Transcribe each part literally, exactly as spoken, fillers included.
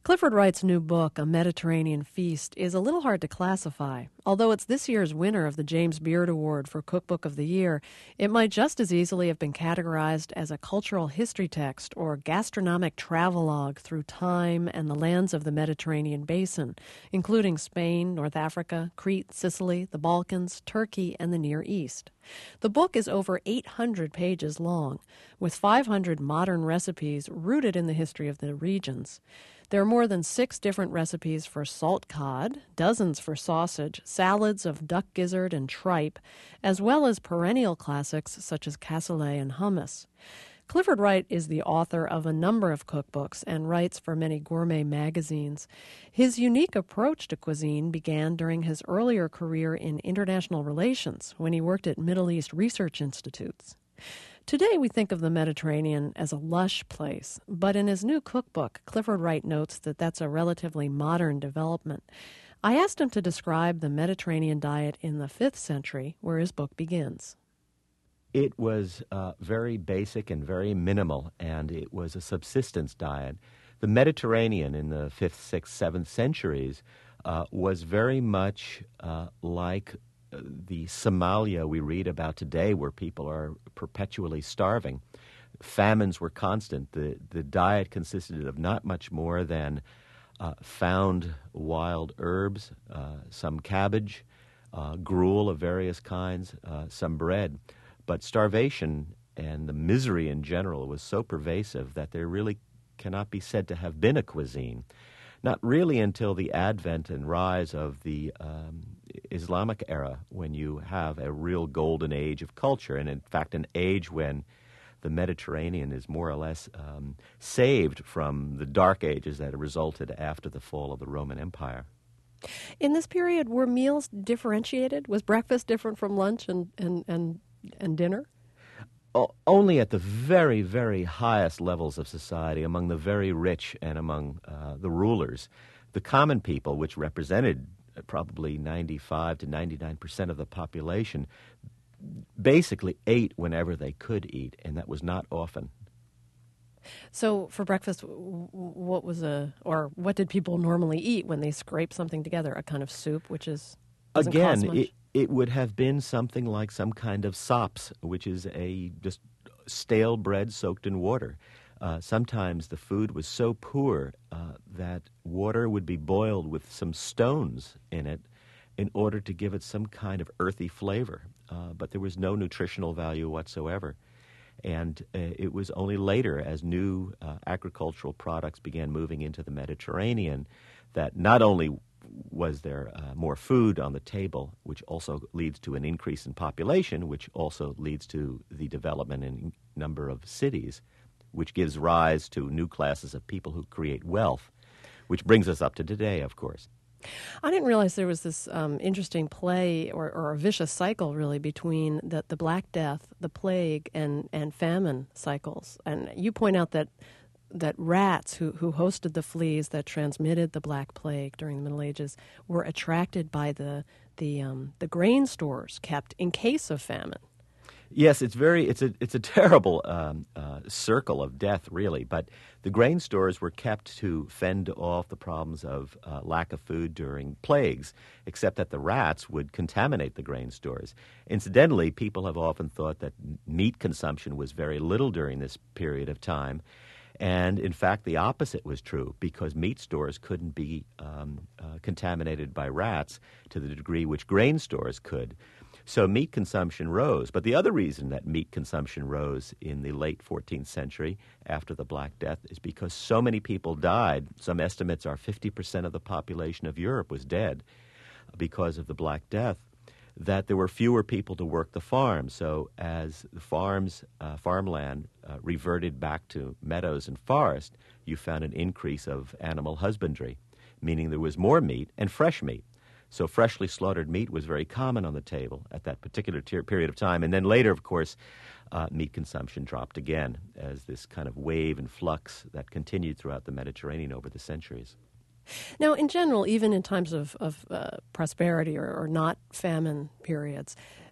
Clifford Wright's new book, A Mediterranean Feast, is a little hard to classify. Although it's this year's winner of the James Beard Award for Cookbook of the Year, it might just as easily have been categorized as a cultural history text or gastronomic travelogue through time and the lands of the Mediterranean basin, including Spain, North Africa, Crete, Sicily, the Balkans, Turkey, and the Near East. The book is over eight hundred pages long, with five hundred modern recipes rooted in the history of the regions. There are more than six different recipes for salt cod, dozens for sausage, salads of duck gizzard and tripe, as well as perennial classics such as cassoulet and hummus. Clifford Wright is the author of a number of cookbooks and writes for many gourmet magazines. His unique approach to cuisine began during his earlier career in international relations when he worked at Middle East research institutes. Today we think of the Mediterranean as a lush place, but in his new cookbook, Clifford Wright notes that that's a relatively modern development. I asked him to describe the Mediterranean diet in the fifth century, where his book begins. It was uh, very basic and very minimal, and it was a subsistence diet. The Mediterranean in the fifth, sixth, seventh centuries uh, was very much uh, like the Somalia we read about today, where people are perpetually starving. Famines were constant. The, the diet consisted of not much more than uh, found wild herbs, uh, some cabbage, uh, gruel of various kinds, uh, some bread. But starvation and the misery in general was so pervasive that there really cannot be said to have been a cuisine. Not really until the advent and rise of the um, Islamic era, when you have a real golden age of culture, and in fact an age when the Mediterranean is more or less um, saved from the dark ages that resulted after the fall of the Roman Empire. In this period, were meals differentiated? Was breakfast different from lunch and, and, and, and dinner? O- only at the very, very highest levels of society, among the very rich and among uh, the rulers. The common people, which represented probably ninety-five to ninety-nine percent of the population, basically ate whenever they could eat, and that was not often. So for breakfast, what was a, or what did people normally eat when they scrape something together? A kind of soup, which is doesn't Again, cost much? it, it would have been something like some kind of sops, which is a just stale bread soaked in water. Uh, sometimes the food was so poor uh, that water would be boiled with some stones in it in order to give it some kind of earthy flavor. Uh, but there was no nutritional value whatsoever. And uh, it was only later, as new uh, agricultural products began moving into the Mediterranean, that not only was there uh, more food on the table, which also leads to an increase in population, which also leads to the development in number of cities, which gives rise to new classes of people who create wealth, which brings us up to today, of course. I didn't realize there was this um, interesting play or, or a vicious cycle, really, between the, the Black Death, the plague, and, and famine cycles. And you point out that that rats who, who hosted the fleas that transmitted the Black Plague during the Middle Ages were attracted by the the um, the grain stores kept in case of famine. Yes, it's very it's a it's a terrible um, uh, circle of death, really. But the grain stores were kept to fend off the problems of uh, lack of food during plagues, except that the rats would contaminate the grain stores. Incidentally, people have often thought that meat consumption was very little during this period of time. And, in fact, the opposite was true, because meat stores couldn't be um, uh, contaminated by rats to the degree which grain stores could. So meat consumption rose. But the other reason that meat consumption rose in the late fourteenth century after the Black Death is because so many people died. Some estimates are fifty percent of the population of Europe was dead because of the Black Death, that there were fewer people to work the farm. So as the farms, uh, farmland uh, reverted back to meadows and forest, you found an increase of animal husbandry, meaning there was more meat and fresh meat. So freshly slaughtered meat was very common on the table at that particular ter- period of time. And then later, of course, uh, meat consumption dropped again as this kind of wave and flux that continued throughout the Mediterranean over the centuries. Now, in general, even in times of, of uh, prosperity or, or not famine periods,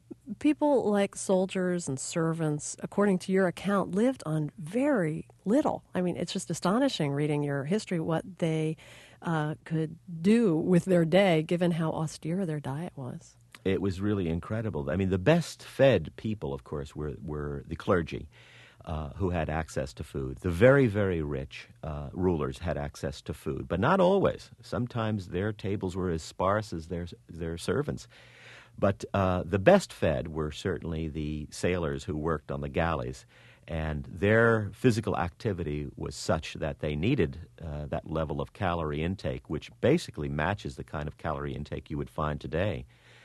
People like soldiers and servants, according to your account, lived on very little. I mean, it's just astonishing reading your history what they uh, could do with their day, given how austere their diet was. It was really incredible. I mean, the best fed people, of course, were, were the clergy, uh, who had access to food. The very, very rich uh, rulers had access to food, but not always. Sometimes their tables were as sparse as their, their servants. But uh, the best fed were certainly the sailors who worked on the galleys, and their physical activity was such that they needed uh, that level of calorie intake, which basically matches the kind of calorie intake you would find today.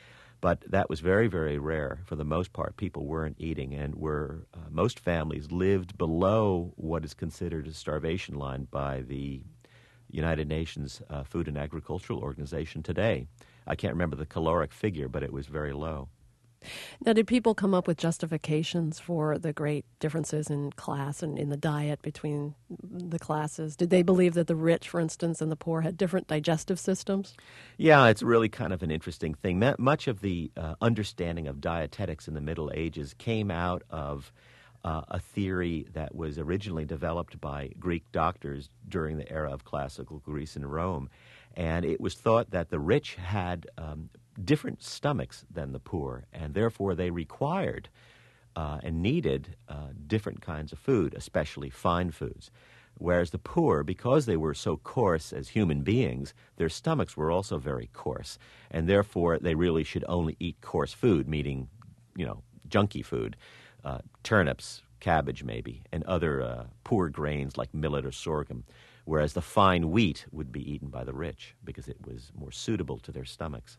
But that was very, very rare. For the most part, people weren't eating, and were uh, most families lived below what is considered a starvation line by the United Nations uh, Food and Agricultural Organization today. I can't remember the caloric figure, but it was very low. Now, did people come up with justifications for the great differences in class and in the diet between the classes? Did they believe that the rich, for instance, and the poor had different digestive systems? Yeah, it's really kind of an interesting thing. Much of the uh, understanding of dietetics in the Middle Ages came out of uh, a theory that was originally developed by Greek doctors during the era of classical Greece and Rome. And it was thought that the rich had um, different stomachs than the poor, and therefore they required uh, and needed uh, different kinds of food, especially fine foods. Whereas the poor, because they were so coarse as human beings, their stomachs were also very coarse, and therefore they really should only eat coarse food, meaning, you know, junky food, uh, turnips, cabbage maybe, and other uh, poor grains like millet or sorghum. Whereas the fine wheat would be eaten by the rich because it was more suitable to their stomachs.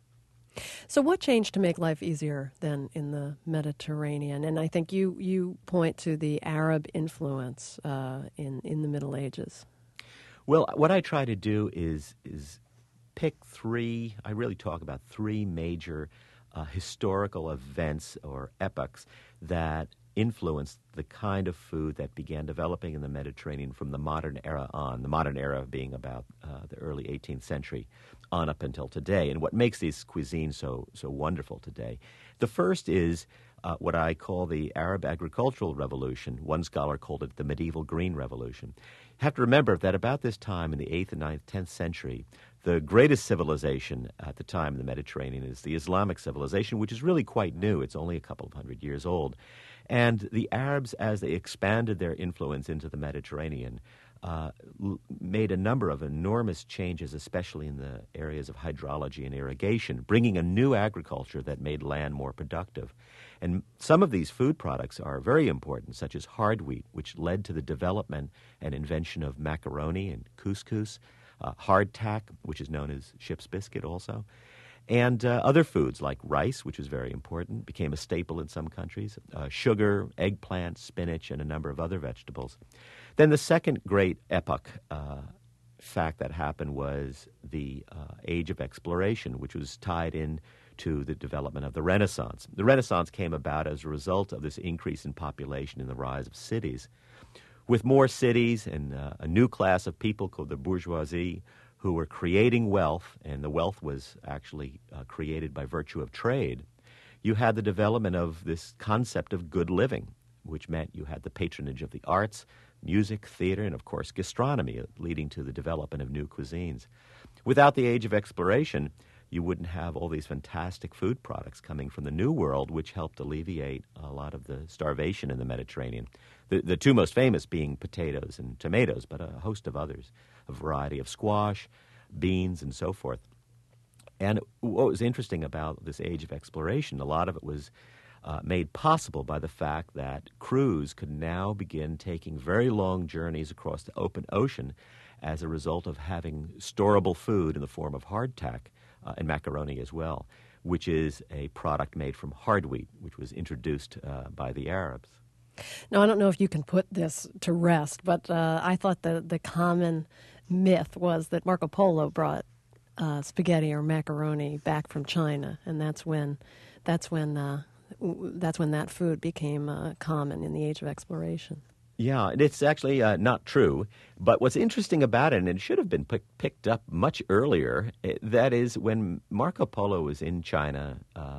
So what changed to make life easier then in the Mediterranean? And I think you, you point to the Arab influence uh, in, in the Middle Ages. Well, what I try to do is is pick three, I really talk about three major uh, historical events or epochs that influenced the kind of food that began developing in the Mediterranean from the modern era on, the modern era being about uh, the early eighteenth century on up until today, and what makes these cuisines so so wonderful today. The first is uh, what I call the Arab Agricultural Revolution. One scholar called it the Medieval Green Revolution. You have to remember that about this time in the eighth and ninth, tenth century, the greatest civilization at the time in the Mediterranean is the Islamic civilization, which is really quite new. It's only a couple of hundred years old. And the Arabs, as they expanded their influence into the Mediterranean, uh, l- made a number of enormous changes, especially in the areas of hydrology and irrigation, bringing a new agriculture that made land more productive. And some of these food products are very important, such as hard wheat, which led to the development and invention of macaroni and couscous, uh, hardtack, which is known as ship's biscuit also, and uh, other foods like rice, which was very important, became a staple in some countries, uh, sugar, eggplant, spinach, and a number of other vegetables. Then the second great epoch uh, fact that happened was the uh, age of exploration, which was tied in to the development of the Renaissance. The Renaissance came about as a result of this increase in population and the rise of cities. With more cities and uh, a new class of people called the bourgeoisie, who were creating wealth, and the wealth was actually uh, created by virtue of trade, you had the development of this concept of good living, which meant you had the patronage of the arts, music, theater, and of course gastronomy, leading to the development of new cuisines. Without the age of exploration, you wouldn't have all these fantastic food products coming from the New World, which helped alleviate a lot of the starvation in the Mediterranean. The, the two most famous being potatoes and tomatoes, but a host of others, a variety of squash, beans, and so forth. And what was interesting about this age of exploration, a lot of it was uh, made possible by the fact that crews could now begin taking very long journeys across the open ocean as a result of having storable food in the form of hardtack, Uh, and macaroni as well, which is a product made from hard wheat, which was introduced uh, by the Arabs. Now, I don't know if you can put this to rest, but uh, I thought the, the common myth was that Marco Polo brought uh, spaghetti or macaroni back from China, and that's when that's when uh, that's when that food became uh, common in the age of exploration. Yeah, and it's actually uh, not true. But what's interesting about it, and it should have been pick, picked up much earlier, it, that is when Marco Polo was in China um,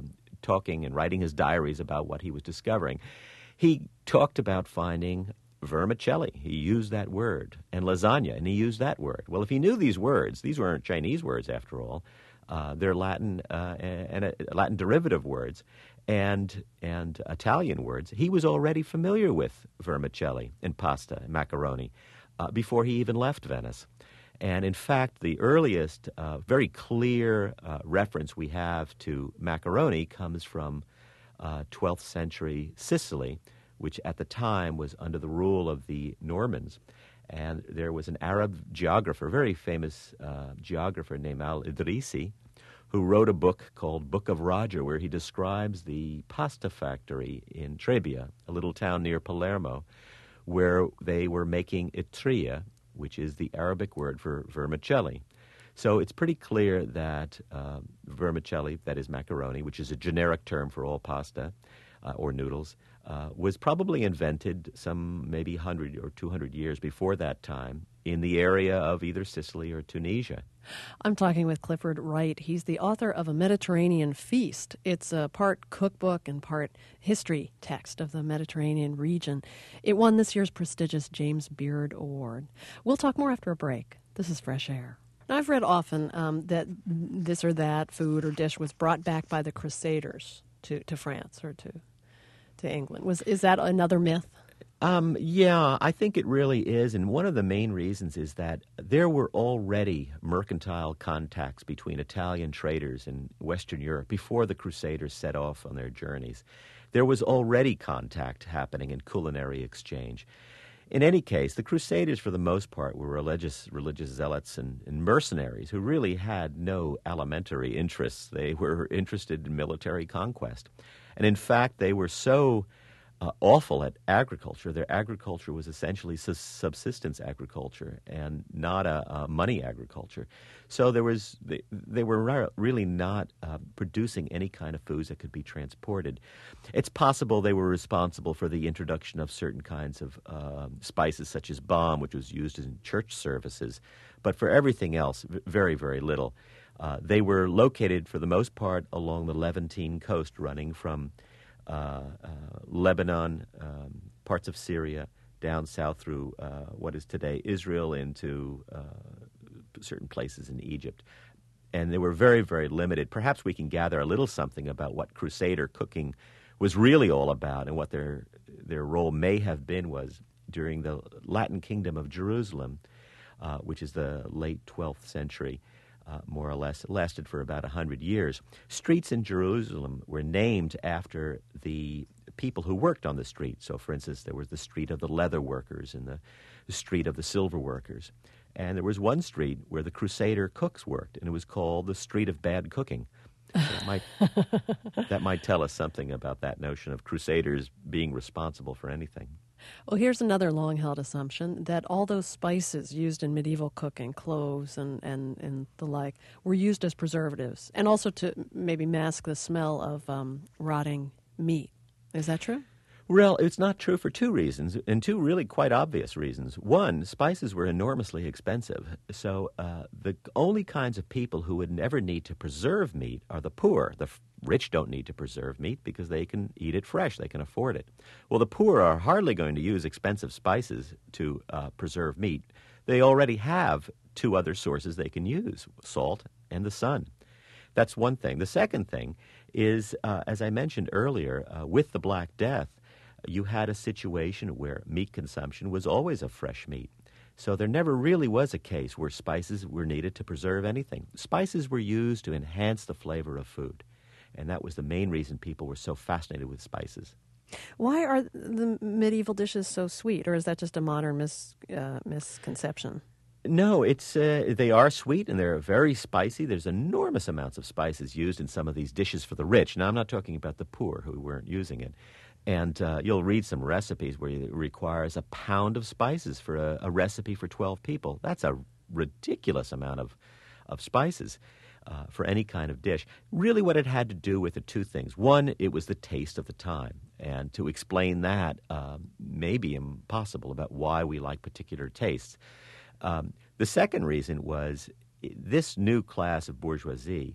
talking and writing his diaries about what he was discovering, he talked about finding vermicelli. He used that word. And lasagna, and he used that word. Well, if he knew these words, these weren't Chinese words after all. Uh, they're Latin uh, and uh, Latin derivative words and and Italian words. He was already familiar with vermicelli and pasta and macaroni uh, before he even left Venice. And in fact, the earliest uh, very clear uh, reference we have to macaroni comes from uh, twelfth century Sicily, which at the time was under the rule of the Normans. And there was an Arab geographer, very famous uh, geographer named Al-Idrisi, who wrote a book called Book of Roger, where he describes the pasta factory in Trebia, a little town near Palermo, where they were making itria, which is the Arabic word for vermicelli. So it's pretty clear that uh, vermicelli, that is macaroni, which is a generic term for all pasta uh, or noodles, uh, was probably invented some maybe one hundred or two hundred years before that time in the area of either Sicily or Tunisia. I'm talking with Clifford Wright. He's the author of A Mediterranean Feast. It's a part cookbook and part history text of the Mediterranean region. It won this year's prestigious James Beard Award. We'll talk more after a break. This is Fresh Air. Now, I've read often um, that this or that food or dish was brought back by the Crusaders to, to France or to to England. Was is that another myth? Um, yeah, I think it really is, and one of the main reasons is that there were already mercantile contacts between Italian traders in Western Europe before the Crusaders set off on their journeys. There was already contact happening in culinary exchange. In any case, the Crusaders, for the most part, were religious religious zealots and, and mercenaries who really had no alimentary interests. They were interested in military conquest. And in fact, they were so Uh, awful at agriculture. Their agriculture was essentially su- subsistence agriculture and not a, a money agriculture. So there was they, they were re- really not uh, producing any kind of foods that could be transported. It's possible they were responsible for the introduction of certain kinds of uh, spices, such as balm, which was used in church services, but for everything else, v- very, very little. Uh, they were located, for the most part, along the Levantine coast, running from Uh, uh, Lebanon, um, parts of Syria, down south through uh, what is today Israel into uh, certain places in Egypt. And they were very, very limited. Perhaps we can gather a little something about what Crusader cooking was really all about and what their their role may have been was during the Latin Kingdom of Jerusalem, uh, which is the late twelfth century. Uh, more or less. It lasted for about one hundred years. Streets in Jerusalem were named after the people who worked on the street. So, for instance, there was the street of the leather workers and the, the street of the silver workers. And there was one street where the Crusader cooks worked, and it was called the Street of Bad Cooking. So it might, that might tell us something about that notion of Crusaders being responsible for anything. Well, here's another long-held assumption, that all those spices used in medieval cooking, cloves and, and, and the like, were used as preservatives, and also to maybe mask the smell of um, rotting meat. Is that true? Well, it's not true for two reasons, and two really quite obvious reasons. One, spices were enormously expensive, so uh, the only kinds of people who would never need to preserve meat are the poor. The f- rich don't need to preserve meat because they can eat it fresh, they can afford it. Well, the poor are hardly going to use expensive spices to uh, preserve meat. They already have two other sources they can use, salt and the sun. That's one thing. The second thing is, uh, as I mentioned earlier, uh, with the Black Death, you had a situation where meat consumption was always of fresh meat. So there never really was a case where spices were needed to preserve anything. Spices were used to enhance the flavor of food, and that was the main reason people were so fascinated with spices. Why are the medieval dishes so sweet, or is that just a modern mis, uh, misconception? No, it's uh, they are sweet and they're very spicy. There's enormous amounts of spices used in some of these dishes for the rich. Now, I'm not talking about the poor who weren't using it. And uh, you'll read some recipes where it requires a pound of spices for a, a recipe for twelve people. That's a ridiculous amount of, of spices uh, for any kind of dish. Really what it had to do with the two things. One, it was the taste of the time. And to explain that um, may be impossible about why we like particular tastes. Um, the second reason was this new class of bourgeoisie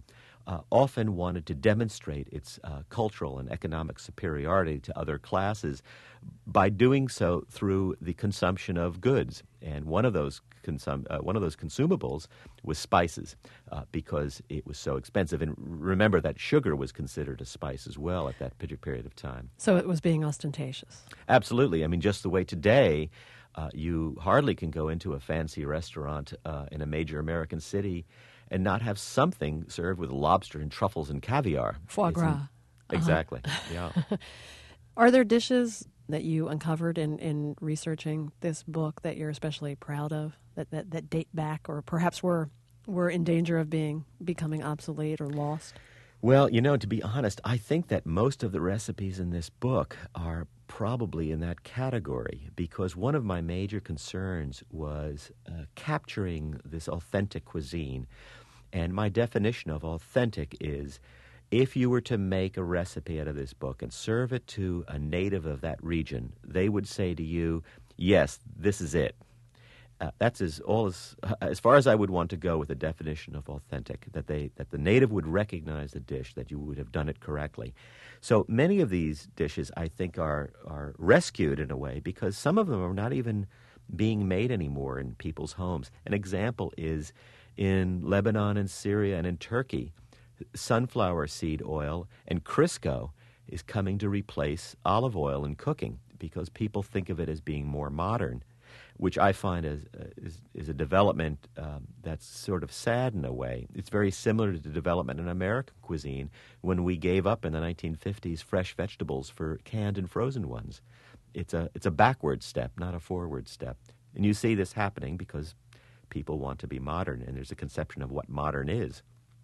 uh, often wanted to demonstrate its uh, cultural and economic superiority to other classes by doing so through the consumption of goods. And one of those consum- uh, one of those consumables was spices, uh, because it was so expensive. And remember that sugar was considered a spice as well at that period of time. So it was being ostentatious. Absolutely. I mean, just the way today uh, you hardly can go into a fancy restaurant uh, in a major American city and not have something served with lobster and truffles and caviar. Foie It's gras. an- Uh-huh. Exactly, yeah. Are there dishes that you uncovered in, in researching this book that you're especially proud of, that, that, that date back or perhaps were, were in danger of being becoming obsolete or lost? Well, you know, to be honest, I think that most of the recipes in this book are probably in that category, because one of my major concerns was uh, capturing this authentic cuisine. And my definition of authentic is, if you were to make a recipe out of this book and serve it to a native of that region, they would say to you, yes, this is it. Uh, that's as all as as far as I would want to go with the definition of authentic, that they that the native would recognize the dish, that you would have done it correctly. So many of these dishes, I think, are are rescued in a way, because some of them are not even being made anymore in people's homes. An example is in Lebanon and Syria and in Turkey, sunflower seed oil and Crisco is coming to replace olive oil in cooking, because people think of it as being more modern, which I find is, uh, is, is a development um, that's sort of sad in a way. It's very similar to the development in American cuisine when we gave up in the nineteen fifties fresh vegetables for canned and frozen ones. It's a, it's a backward step, not a forward step. And you see this happening because people want to be modern, and there's a conception of what modern is.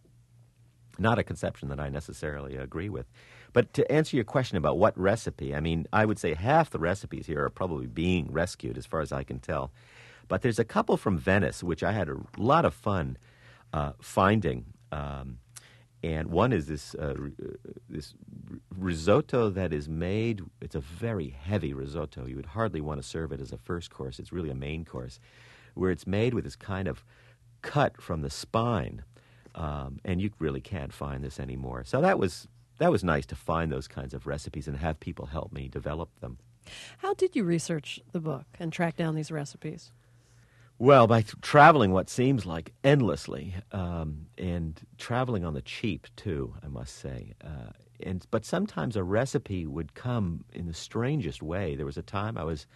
Not a conception that I necessarily agree with. But to answer your question about what recipe, I mean, I would say half the recipes here are probably being rescued as far as I can tell. But there's a couple from Venice, which I had a lot of fun uh, finding. Um, and one is this, uh, this risotto that is made, it's a very heavy risotto. You would hardly want to serve it as a first course. It's really a main course, where it's made with this kind of cut from the spine. Um, and you really can't find this anymore. So that was that was nice to find those kinds of recipes and have people help me develop them. How did you research the book and track down these recipes? Well, by th- traveling what seems like endlessly, um, and traveling on the cheap too, I must say. Uh, and but sometimes a recipe would come in the strangest way. There was a time I was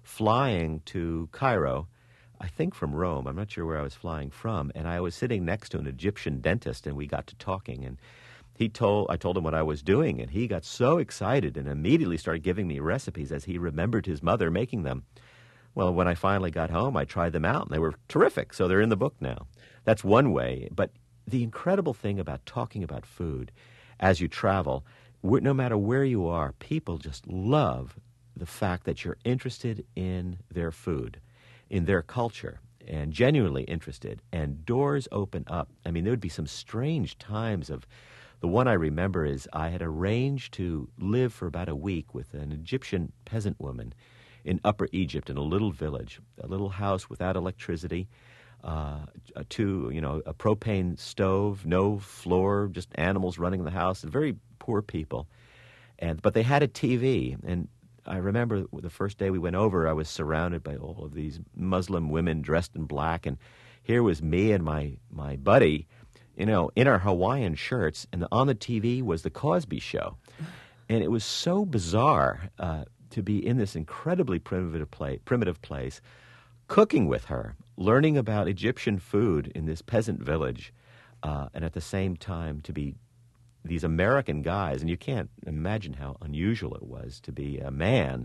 flying to Cairo, I think from Rome. I'm not sure where I was flying from, and I was sitting next to an Egyptian dentist, and we got to talking, and he told I told him what I was doing, and he got so excited and immediately started giving me recipes as he remembered his mother making them. Well, when I finally got home, I tried them out, and they were terrific, so they're in the book now. That's one way, but the incredible thing about talking about food as you travel, wh- no matter where you are, people just love the fact that you're interested in their food, in their culture, and genuinely interested, and doors open up. I mean, there would be some strange times of, the one I remember is I had arranged to live for about a week with an Egyptian peasant woman in Upper Egypt in a little village, a little house without electricity, uh, a two, you know, a propane stove, no floor, just animals running the house, and very poor people. And but they had a T V, and I remember the first day we went over, I was surrounded by all of these Muslim women dressed in black, and here was me and my, my buddy, you know, in our Hawaiian shirts, and on the T V was The Cosby Show. And it was so bizarre uh, to be in this incredibly primitive, play, primitive place, cooking with her, learning about Egyptian food in this peasant village, uh, and at the same time to be these American guys, and you can't imagine how unusual it was to be a man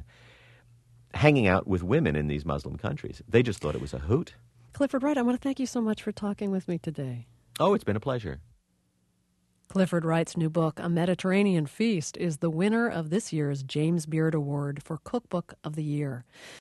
hanging out with women in these Muslim countries. They just thought it was a hoot. Clifford Wright, I want to thank you so much for talking with me today. Oh, it's been a pleasure. Clifford Wright's new book, A Mediterranean Feast, is the winner of this year's James Beard Award for Cookbook of the Year.